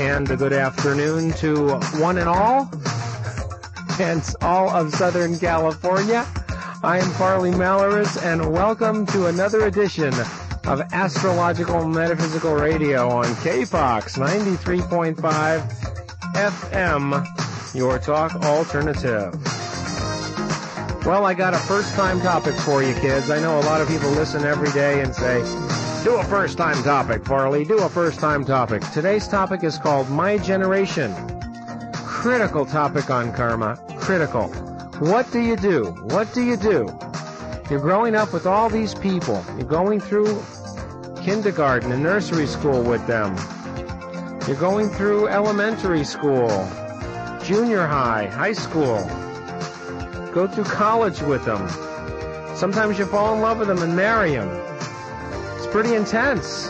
And a good afternoon to one and all of Southern California. I am Farley Malaris, and welcome to another edition of Astrological Metaphysical Radio on KFOX 93.5 FM, your talk alternative. Well, I got a first-time topic for you, kids. I know a lot of people listen every day and say, do a first-time topic, Farley. Do a first-time topic. Today's topic is called My Generation. Critical topic on karma. Critical. What do you do? What do you do? You're growing up with all these people. You're going through kindergarten and nursery school with them. You're going through elementary school, junior high, high school. Go through college with them. Sometimes you fall in love with them and marry them. It's pretty intense.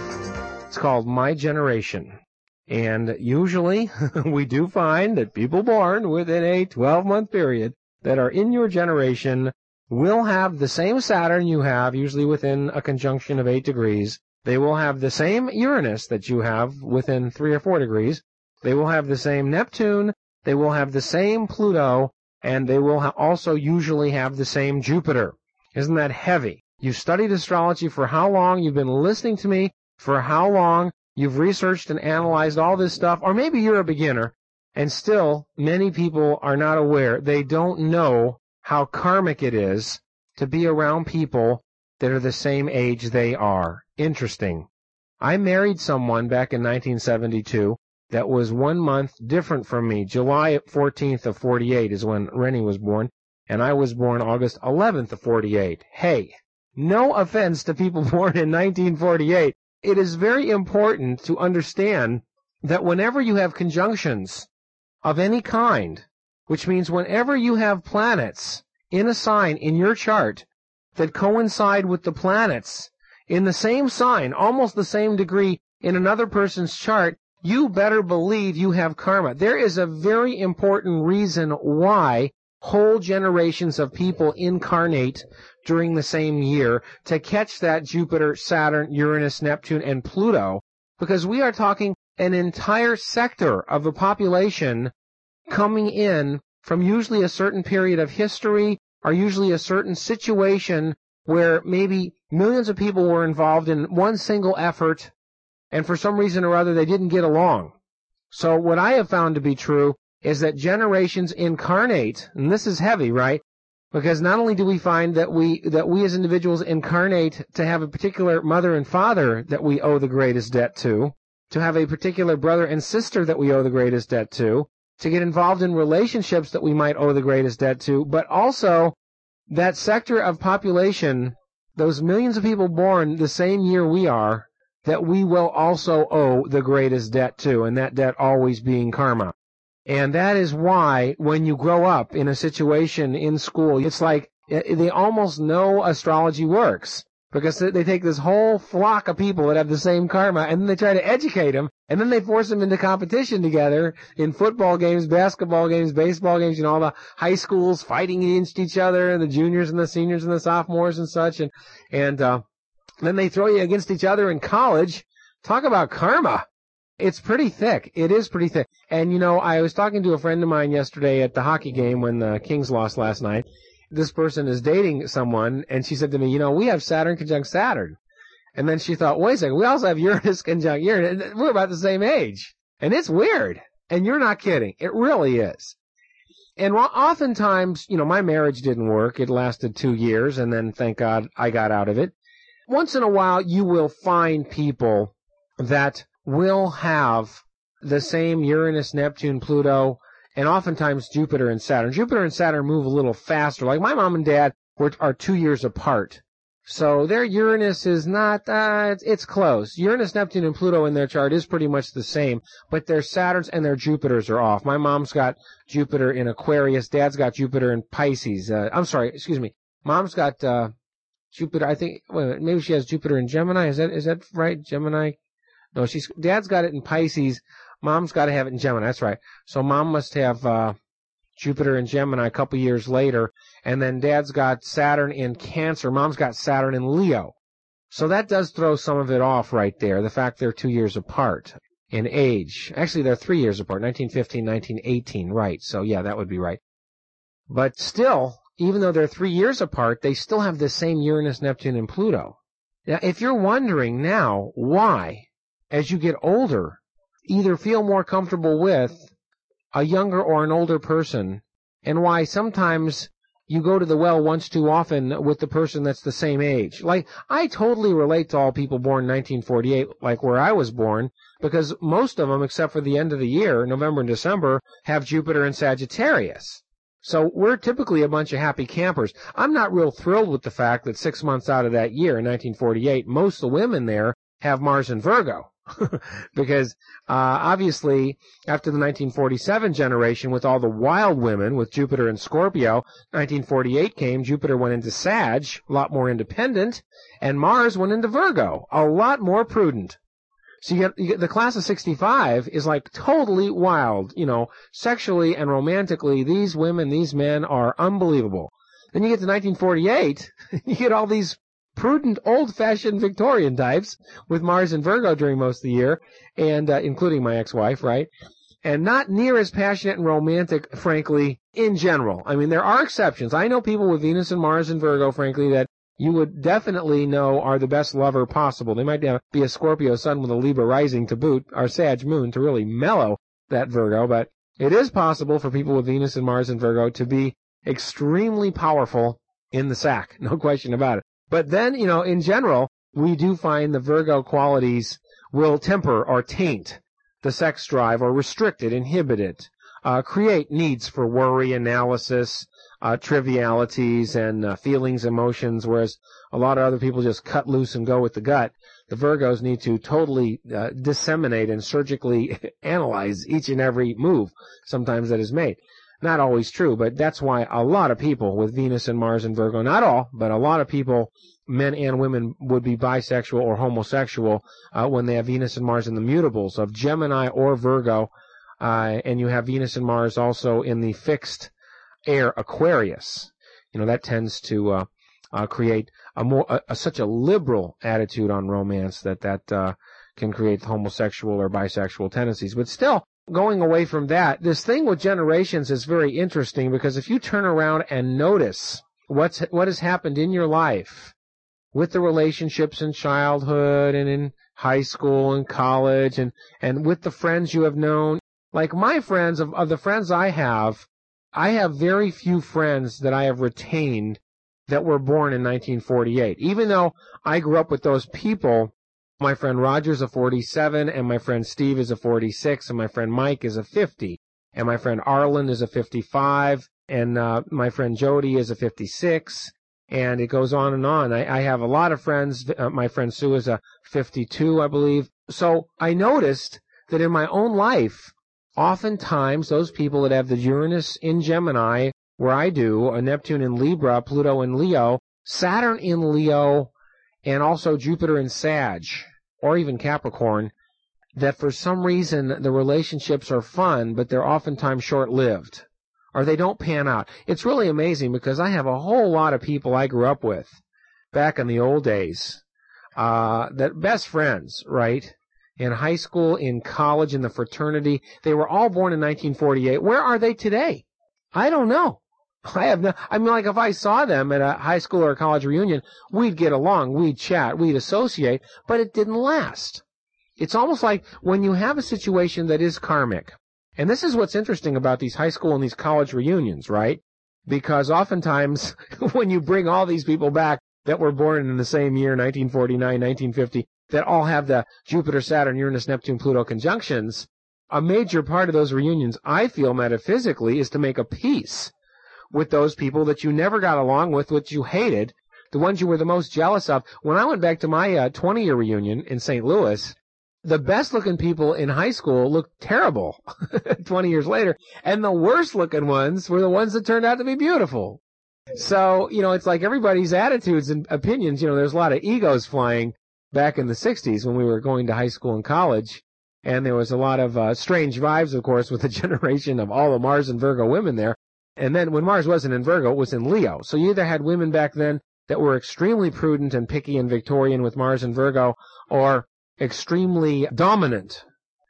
It's called My Generation. And usually we do find that people born within a 12-month period that are in your generation will have the same Saturn you have, usually within a conjunction of 8 degrees. They will have the same Uranus that you have within 3 or 4 degrees. They will have the same Neptune. They will have the same Pluto. And they will also usually have the same Jupiter. Isn't that heavy? You've studied astrology for how long? You've been listening to me for how long? You've researched and analyzed all this stuff. Or maybe you're a beginner, and still many people are not aware. They don't know how karmic it is to be around people that are the same age they are. Interesting. I married someone back in 1972 that was 1 month different from me. July 14th of 48 is when Rennie was born, and I was born August 11th of 48. Hey, no offense to people born in 1948. It is very important to understand that whenever you have conjunctions of any kind, which means whenever you have planets in a sign in your chart that coincide with the planets in the same sign, almost the same degree in another person's chart, you better believe you have karma. There is a very important reason why whole generations of people incarnate during the same year to catch that Jupiter, Saturn, Uranus, Neptune, and Pluto, because we are talking an entire sector of the population coming in from usually a certain period of history or usually a certain situation where maybe millions of people were involved in one single effort, and for some reason or other they didn't get along. So what I have found to be true is that generations incarnate, and this is heavy, right? Because not only do we find that we as individuals incarnate to have a particular mother and father that we owe the greatest debt to have a particular brother and sister that we owe the greatest debt to get involved in relationships that we might owe the greatest debt to, but also that sector of population, those millions of people born the same year we are, that we will also owe the greatest debt to, and that debt always being karma. And that is why when you grow up in a situation in school, it's like they almost know astrology works, because they take this whole flock of people that have the same karma, and then they try to educate them, and then they force them into competition together in football games, basketball games, baseball games, all the high schools fighting against each other, the juniors and the seniors and the sophomores and such, and then they throw you against each other in college. Talk about karma. It's pretty thick. It is pretty thick. And, I was talking to a friend of mine yesterday at the hockey game when the Kings lost last night. This person is dating someone, and she said to me, we have Saturn conjunct Saturn. And then she thought, wait a second, we also have Uranus conjunct Uranus. We're about the same age. And it's weird. And you're not kidding. It really is. And oftentimes, my marriage didn't work. It lasted 2 years, and then, thank God, I got out of it. Once in a while, you will find people that will have the same Uranus, Neptune, Pluto, and oftentimes Jupiter and Saturn. Jupiter and Saturn move a little faster. Like my mom and dad are 2 years apart. So their Uranus is not, it's close. Uranus, Neptune, and Pluto in their chart is pretty much the same, but their Saturns and their Jupiters are off. My mom's got Jupiter in Aquarius. Dad's got Jupiter in Pisces. Mom's got Jupiter, I think, maybe she has Jupiter in Gemini. Is that right? Gemini? No, Dad's got it in Pisces. Mom's got to have it in Gemini. That's right. So Mom must have Jupiter in Gemini a couple years later. And then Dad's got Saturn in Cancer. Mom's got Saturn in Leo. So that does throw some of it off right there, the fact they're 2 years apart. in age. Actually, they're 3 years apart, 1915, 1918, right. So, yeah, that would be right. But still, even though they're 3 years apart, they still have the same Uranus, Neptune, and Pluto. Now, if you're wondering now why, as you get older, either feel more comfortable with a younger or an older person, and why sometimes you go to the well once too often with the person that's the same age. Like, I totally relate to all people born in 1948, like where I was born, because most of them, except for the end of the year, November and December, have Jupiter in Sagittarius. So we're typically a bunch of happy campers. I'm not real thrilled with the fact that 6 months out of that year, in 1948, most of the women there have Mars in Virgo. Because obviously, after the 1947 generation, with all the wild women, with Jupiter in Scorpio, 1948 came, Jupiter went into Sag, a lot more independent, and Mars went into Virgo, a lot more prudent. So you get the class of 65 is like totally wild, sexually and romantically. These women, these men are unbelievable. Then you get to 1948, you get all these prudent, old-fashioned Victorian types with Mars in Virgo during most of the year, and including my ex-wife, right? And not near as passionate and romantic, frankly, in general. I mean, there are exceptions. I know people with Venus and Mars in Virgo, frankly, that you would definitely know are the best lover possible. They might be a Scorpio sun with a Libra rising to boot, or Sag moon to really mellow that Virgo, but it is possible for people with Venus and Mars in Virgo to be extremely powerful in the sack, no question about it. But then, in general, we do find the Virgo qualities will temper or taint the sex drive or restrict it, inhibit it, create needs for worry, analysis, trivialities, and feelings, emotions, whereas a lot of other people just cut loose and go with the gut. The Virgos need to totally disseminate and surgically analyze each and every move sometimes that is made. Not always true, but that's why a lot of people with Venus and Mars and Virgo, not all, but a lot of people, men and women, would be bisexual or homosexual when they have Venus and Mars in the mutables of Gemini or Virgo, and you have Venus and Mars also in the fixed air Aquarius. That tends to create such a liberal attitude on romance that can create homosexual or bisexual tendencies. But still, going away from that, this thing with generations is very interesting, because if you turn around and notice what has happened in your life with the relationships in childhood and in high school and college and with the friends you have known, like my friends, of the friends I have very few friends that I have retained that were born in 1948. Even though I grew up with those people, my friend Roger's a 47, and my friend Steve is a 46, and my friend Mike is a 50, and my friend Arlen is a 55, and my friend Jody is a 56, and it goes on and on. I have a lot of friends. My friend Sue is a 52, I believe. So I noticed that in my own life, oftentimes those people that have the Uranus in Gemini, where I do, a Neptune in Libra, Pluto in Leo, Saturn in Leo, and also Jupiter in Sag, or even Capricorn, that for some reason the relationships are fun, but they're oftentimes short-lived, or they don't pan out. It's really amazing, because I have a whole lot of people I grew up with back in the old days, that best friends, right, in high school, in college, in the fraternity. They were all born in 1948. Where are they today? I don't know. Like if I saw them at a high school or a college reunion, we'd get along, we'd chat, we'd associate, but it didn't last. It's almost like when you have a situation that is karmic, and this is what's interesting about these high school and these college reunions, right? Because oftentimes when you bring all these people back that were born in the same year, 1949, 1950, that all have the Jupiter, Saturn, Uranus, Neptune, Pluto conjunctions, a major part of those reunions, I feel metaphysically, is to make a peace with those people that you never got along with, which you hated, the ones you were the most jealous of. When I went back to my 20-year reunion in St. Louis, the best-looking people in high school looked terrible 20 years later, and the worst-looking ones were the ones that turned out to be beautiful. So, it's like everybody's attitudes and opinions, there's a lot of egos flying back in the 60s when we were going to high school and college, and there was a lot of strange vibes, of course, with the generation of all the Mars and Virgo women there. And then when Mars wasn't in Virgo, it was in Leo. So you either had women back then that were extremely prudent and picky and Victorian with Mars and Virgo, or extremely dominant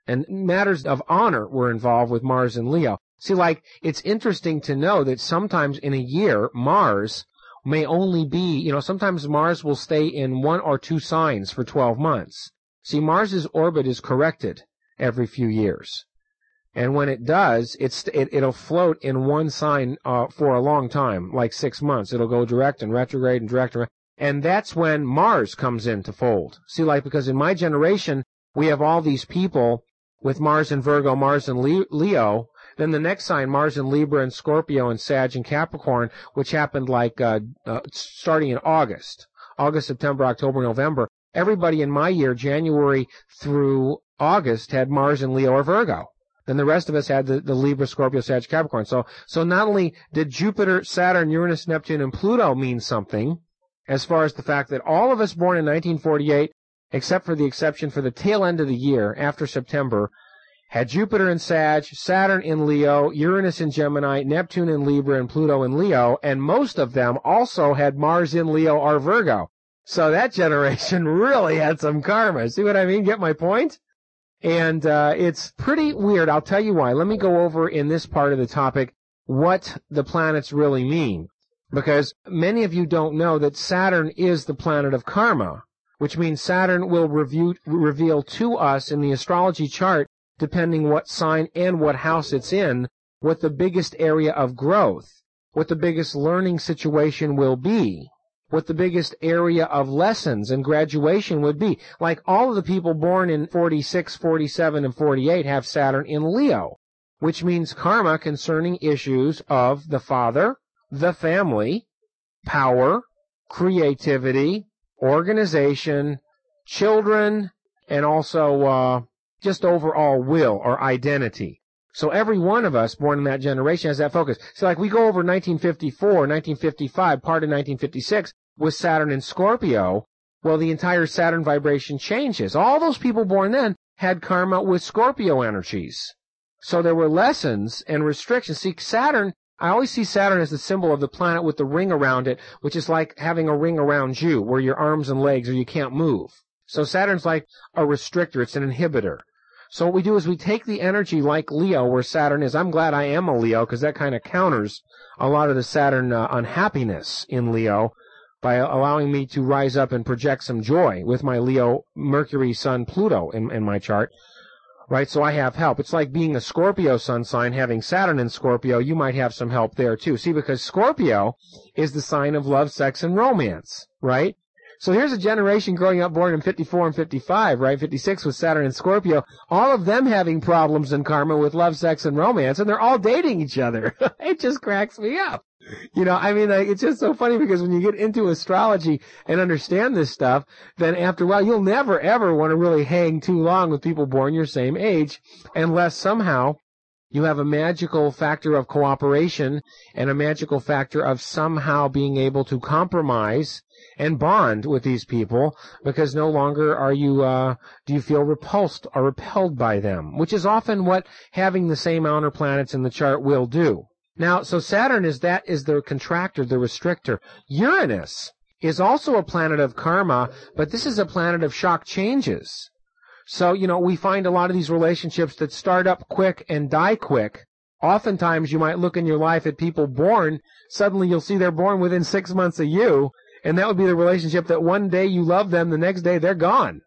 And matters of honor were involved with Mars and Leo. See, like, it's interesting to know that sometimes in a year, Mars may only be, sometimes Mars will stay in 1 or 2 signs for 12 months. See, Mars's orbit is corrected every few years. And when it does, it'll float in one sign for a long time, like 6 months. It'll go direct and retrograde and direct. And that's when Mars comes into fold. See, like, because in my generation, we have all these people with Mars in Virgo, Mars in Leo. Then the next sign, Mars in Libra and Scorpio and Sag and Capricorn, which happened like starting in August, September, October, November. Everybody in my year, January through August, had Mars in Leo or Virgo. Then the rest of us had the Libra, Scorpio, Sag, Capricorn. So not only did Jupiter, Saturn, Uranus, Neptune, and Pluto mean something, as far as the fact that all of us born in 1948, except for the exception for the tail end of the year, after September, had Jupiter in Sag, Saturn in Leo, Uranus in Gemini, Neptune in Libra, and Pluto in Leo, and most of them also had Mars in Leo or Virgo. So that generation really had some karma. See what I mean? Get my point? And it's pretty weird. I'll tell you why. Let me go over in this part of the topic what the planets really mean. Because many of you don't know that Saturn is the planet of karma, which means Saturn will reveal to us in the astrology chart, depending what sign and what house it's in, what the biggest area of growth, what the biggest learning situation will be, what the biggest area of lessons and graduation would be. Like all of the people born in 46, 47, and 48 have Saturn in Leo, which means karma concerning issues of the father, the family, power, creativity, organization, children, and also just overall will or identity. So every one of us born in that generation has that focus. So like we go over 1954, 1955, part of 1956 with Saturn in Scorpio, well, the entire Saturn vibration changes. All those people born then had karma with Scorpio energies. So there were lessons and restrictions. See, Saturn, I always see Saturn as the symbol of the planet with the ring around it, which is like having a ring around you, where your arms and legs, or you can't move. So Saturn's like a restrictor. It's an inhibitor. So what we do is we take the energy like Leo, where Saturn is. I'm glad I am a Leo, because that kind of counters a lot of the Saturn unhappiness in Leo by allowing me to rise up and project some joy with my Leo, Mercury, Sun, Pluto in my chart. Right, so I have help. It's like being a Scorpio sun sign, having Saturn in Scorpio. You might have some help there too. See, because Scorpio is the sign of love, sex, and romance, right? So here's a generation growing up born in 54 and 55, right? 56 with Saturn and Scorpio. All of them having problems in karma with love, sex, and romance, and they're all dating each other. It just cracks me up. It's just so funny because when you get into astrology and understand this stuff, then after a while you'll never ever want to really hang too long with people born your same age unless somehow you have a magical factor of cooperation and a magical factor of somehow being able to compromise and bond with these people, because no longer are you, do you feel repulsed or repelled by them, which is often what having the same outer planets in the chart will do. Now, so Saturn is the contractor, the restrictor. Uranus is also a planet of karma, but this is a planet of shock changes. So, we find a lot of these relationships that start up quick and die quick. Oftentimes, you might look in your life at people born, suddenly you'll see they're born within 6 months of you, and that would be the relationship that one day you love them, the next day they're gone.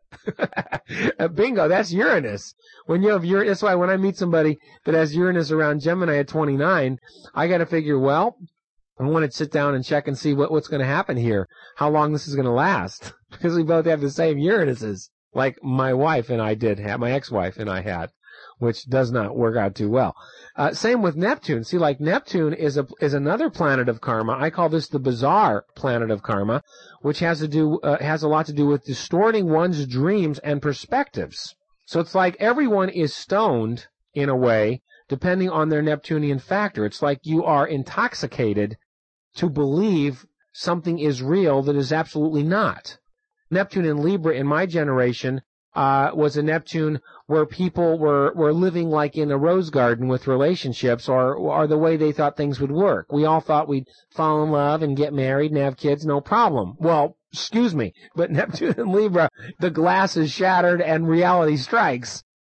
Bingo, that's Uranus. When you have Uranus, that's why when I meet somebody that has Uranus around Gemini at 29, I got to figure, well, I want to sit down and check and see what's going to happen here, how long this is going to last, because we both have the same Uranuses, like my wife and I did have, my ex-wife and I had, which does not work out too well. Same with Neptune. See, like Neptune is another planet of karma. I call this the bizarre planet of karma, which has a lot to do with distorting one's dreams and perspectives. So it's like everyone is stoned in a way, depending on their Neptunian factor. It's like you are intoxicated to believe something is real that is absolutely not. Neptune in Libra in my generation was a Neptune where people were living like in a rose garden with relationships or the way they thought things would work. We all thought we'd fall in love and get married and have kids, no problem. Well, excuse me, but Neptune in Libra, the glass is shattered and reality strikes.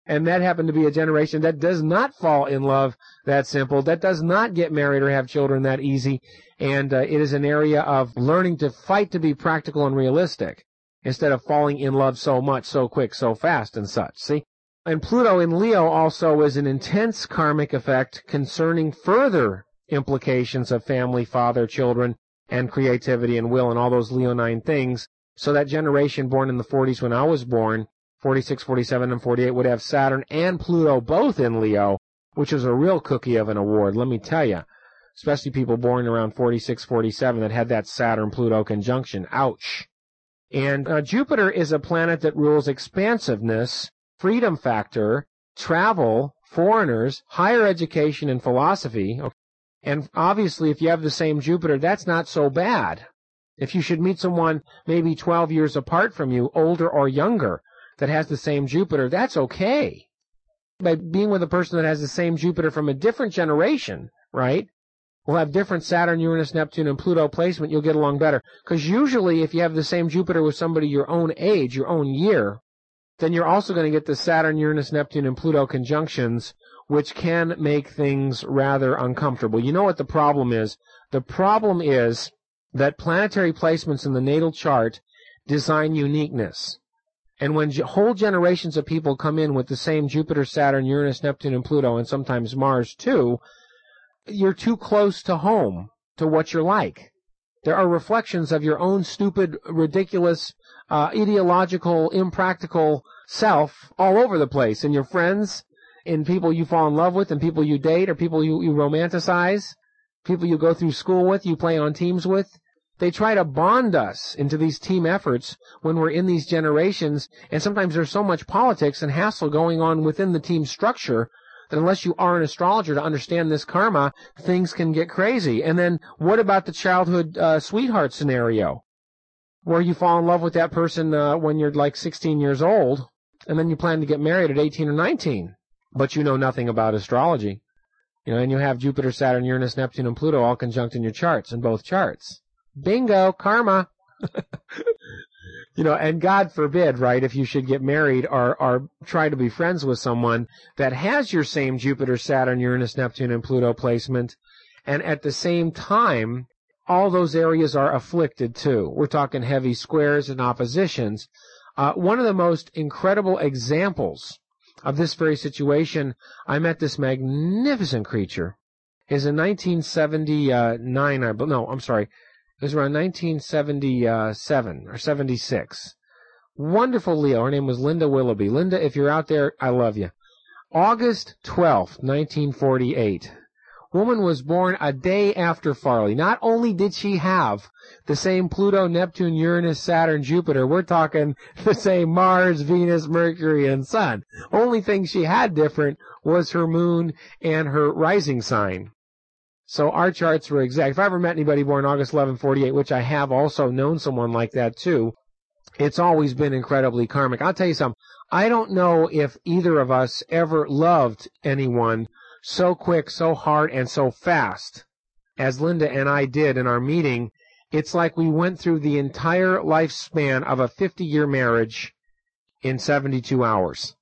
And that happened to be a generation that does not fall in love that simple, that does not get married or have children that easy. And it is an area of learning to fight to be practical and realistic instead of falling in love so much, so quick, so fast and such. See? And Pluto in Leo also is an intense karmic effect concerning further implications of family, father, children, and creativity and will and all those Leonine things. So that generation born in the 40s when I was born, 46, 47, and 48, would have Saturn and Pluto both in Leo, which is a real cookie of an award, let me tell you. Especially people born around 46, 47 that had that Saturn-Pluto conjunction. Ouch. And Jupiter is a planet that rules expansiveness, freedom factor, travel, foreigners, higher education, and philosophy. And obviously, if you have the same Jupiter, that's not so bad. If you should meet someone maybe 12 years apart from you, older or younger, that has the same Jupiter, that's okay. By being with a person that has the same Jupiter from a different generation, right, will have different Saturn, Uranus, Neptune, and Pluto placement, you'll get along better. Because usually if you have the same Jupiter with somebody your own age, your own year, then you're also going to get the Saturn, Uranus, Neptune, and Pluto conjunctions, which can make things rather uncomfortable. You know what the problem is? The problem is that planetary placements in the natal chart design uniqueness. And when whole generations of people come in with the same Jupiter, Saturn, Uranus, Neptune, and Pluto, and sometimes Mars too, you're too close to home to what you're like. There are reflections of your own stupid, ridiculous, ideological, impractical self all over the place, in your friends, in people you fall in love with, and people you date, or people you romanticize, people you go through school with, you play on teams with. They try to bond us into these team efforts when we're in these generations, and sometimes there's so much politics and hassle going on within the team structure that unless you are an astrologer to understand this karma, things can get crazy. And then what about the childhood sweetheart scenario, where you fall in love with that person when you're like 16 years old, and then you plan to get married at 18 or 19, but you know nothing about astrology, and you have Jupiter, Saturn, Uranus, Neptune, and Pluto all conjunct in your charts, in both charts. Bingo, karma. And God forbid, right, if you should get married or try to be friends with someone that has your same Jupiter, Saturn, Uranus, Neptune, and Pluto placement, and at the same time, all those areas are afflicted too. We're talking heavy squares and oppositions. One of the most incredible examples of this very situation, I met this magnificent creature, is in 1979, it was around 1977 or 76. Wonderful Leo. Her name was Linda Willoughby. Linda, if you're out there, I love you. August 12th, 1948. Woman was born a day after Farley. Not only did she have the same Pluto, Neptune, Uranus, Saturn, Jupiter, we're talking the same Mars, Venus, Mercury, and Sun. Only thing she had different was her moon and her rising sign. So our charts were exact. If I ever met anybody born August 11, 48, which I have also known someone like that too, it's always been incredibly karmic. I'll tell you something. I don't know if either of us ever loved anyone so quick, so hard, and so fast as Linda and I did in our meeting. It's like we went through the entire lifespan of a 50-year marriage in 72 hours.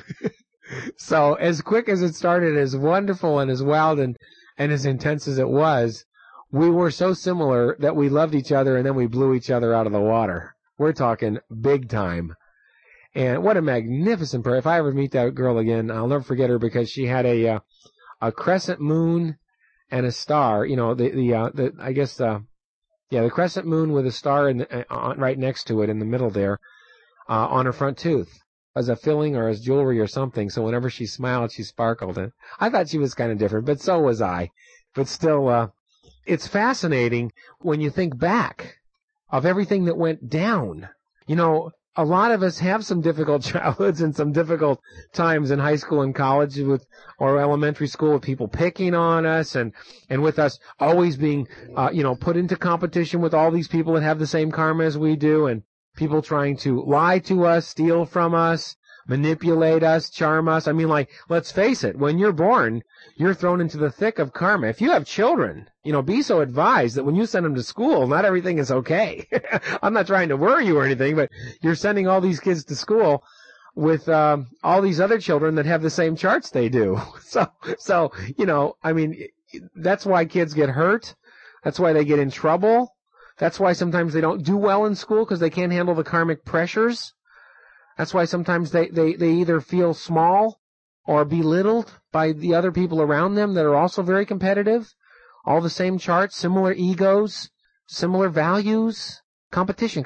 So as quick as it started, as wonderful and as wild and as intense as it was, we were so similar that we loved each other and then we blew each other out of the water. We're talking big time. And what a magnificent prayer. If I ever meet that girl again, I'll never forget her because she had a crescent moon and a star, the crescent moon with a star right next to it in the middle there, on her front tooth as a filling or as jewelry or something. So whenever she smiled, she sparkled. And I thought she was kind of different, but so was I. But still, it's fascinating when you think back of everything that went down. A lot of us have some difficult childhoods and some difficult times in high school and college or elementary school with people picking on us and with us always being, put into competition with all these people that have the same karma as we do, and people trying to lie to us, steal from us, manipulate us, charm us. I mean, let's face it, when you're born, you're thrown into the thick of karma. If you have children, be so advised that when you send them to school, not everything is okay. I'm not trying to worry you or anything, but you're sending all these kids to school. with all these other children that have the same charts they do. So I mean, that's why kids get hurt. That's why they get in trouble. That's why sometimes they don't do well in school because they can't handle the karmic pressures. That's why sometimes they either feel small or belittled by the other people around them that are also very competitive. All the same charts, similar egos, similar values. Competition.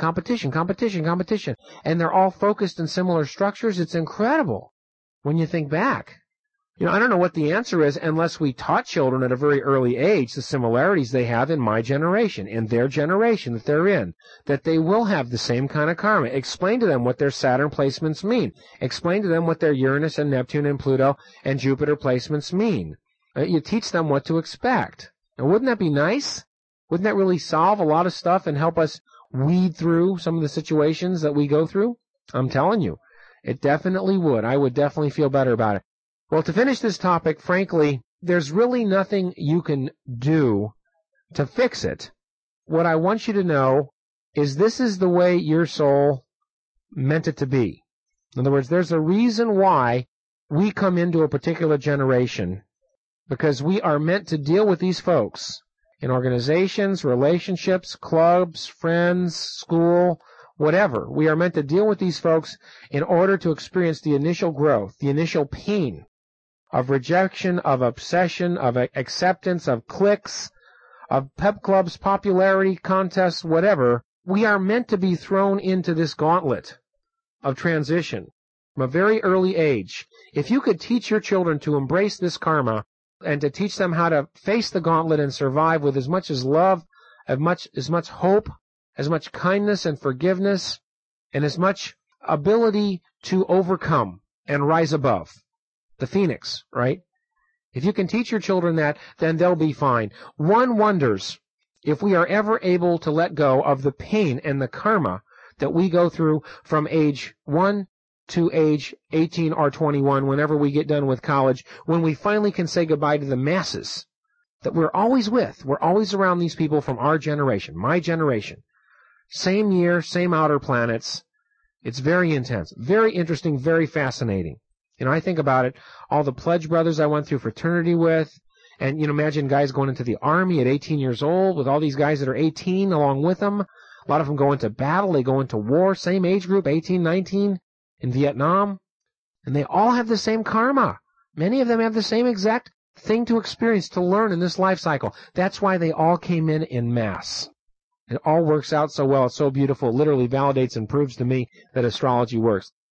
And they're all focused in similar structures. It's incredible when you think back. I don't know what the answer is unless we taught children at a very early age the similarities they have in my generation, in their generation that they're in, that they will have the same kind of karma. Explain to them what their Saturn placements mean. Explain to them what their Uranus and Neptune and Pluto and Jupiter placements mean. You teach them what to expect. And wouldn't that be nice? Wouldn't that really solve a lot of stuff and help us weed through some of the situations that we go through? I'm telling you, it definitely would. I would definitely feel better about it. Well, to finish this topic, frankly, there's really nothing you can do to fix it. What I want you to know is this is the way your soul meant it to be. In other words, there's a reason why we come into a particular generation, because we are meant to deal with these folks in organizations, relationships, clubs, friends, school, whatever. We are meant to deal with these folks in order to experience the initial growth, the initial pain of rejection, of obsession, of acceptance, of cliques, of pep clubs, popularity contests, whatever. We are meant to be thrown into this gauntlet of transition from a very early age. If you could teach your children to embrace this karma and to teach them how to face the gauntlet and survive with as much as love, as much hope, as much kindness and forgiveness, and as much ability to overcome and rise above. The phoenix, right? If you can teach your children that, then they'll be fine. One wonders if we are ever able to let go of the pain and the karma that we go through from age 1 to age 18 or 21, whenever we get done with college, when we finally can say goodbye to the masses that we're always with. We're always around these people from our generation, my generation. Same year, same outer planets. It's very intense, very interesting, very fascinating. I think about it, all the Pledge Brothers I went through fraternity with, and, imagine guys going into the Army at 18 years old with all these guys that are 18 along with them. A lot of them go into battle, they go into war, same age group, 18, 19, in Vietnam. And they all have the same karma. Many of them have the same exact thing to experience, to learn in this life cycle. That's why they all came in mass. It all works out so well. It's so beautiful. It literally validates and proves to me that astrology works.